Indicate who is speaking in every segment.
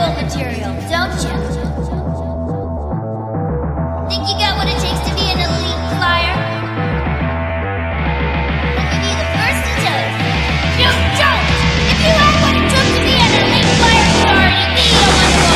Speaker 1: wonderful material, don't you? Think you got what it takes to be an elite flyer? Let me be the first to tell you. You don't! If you had what it took to be an elite flyer, you'd already be a wonderful.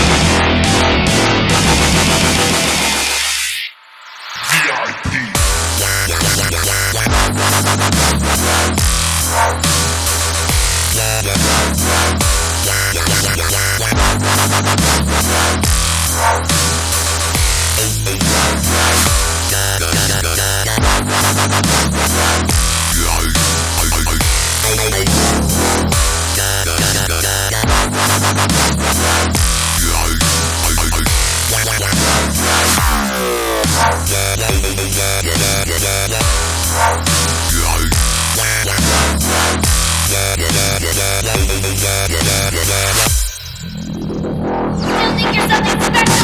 Speaker 1: Still think you're something special?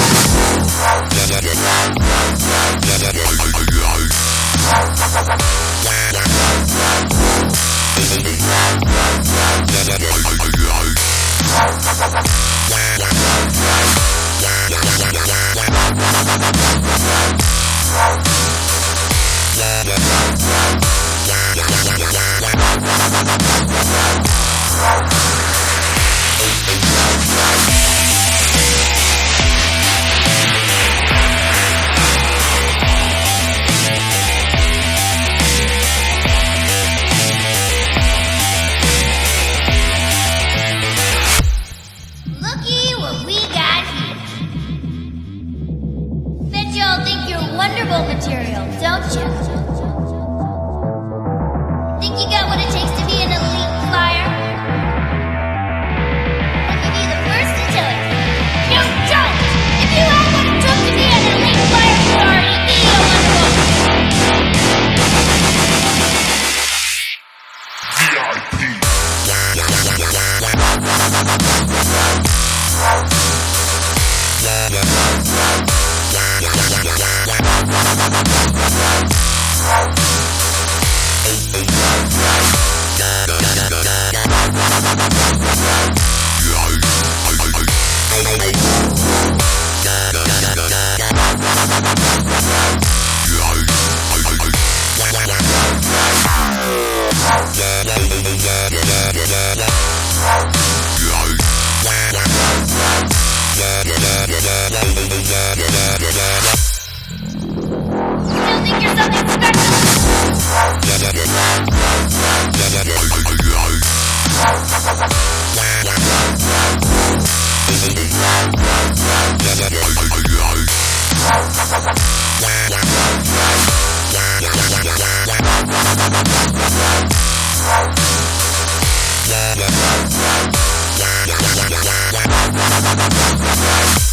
Speaker 1: Looky what we got here. Bet y'all think you're wonderful material, don't you? Think you got what it takes to be an elite flyer? Let me be the first to tell you. You don't! If you had what it took to be an elite flyer, you'd already be a wonderful. Still think you're something special?
Speaker 2: Yeah.